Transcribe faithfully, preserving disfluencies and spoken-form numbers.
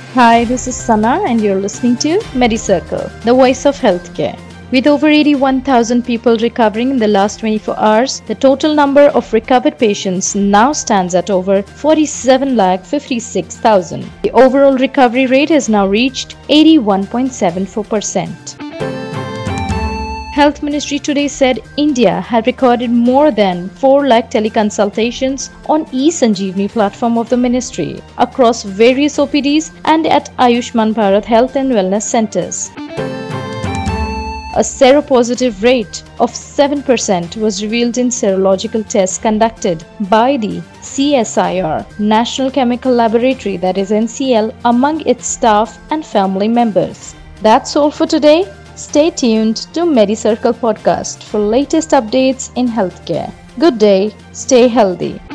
Hi, this is Sana, and you're listening to MediCircle, the voice of healthcare. With over eighty-one thousand people recovering in the last twenty-four hours, the total number of recovered patients now stands at over forty-seven lakh fifty-six thousand. The overall recovery rate has now reached eighty-one point seven four percent. Health Ministry today said India had recorded more than four lakh teleconsultations on eSanjeevani platform of the ministry across various O P Ds and at Ayushman Bharat Health and Wellness Centers. A seropositive rate of seven percent was revealed in serological tests conducted by the C S I R, National Chemical Laboratory, that is N C L, among its staff and family members. That's all for today. Stay tuned to MediCircle podcast for latest updates in healthcare. Good day, stay healthy.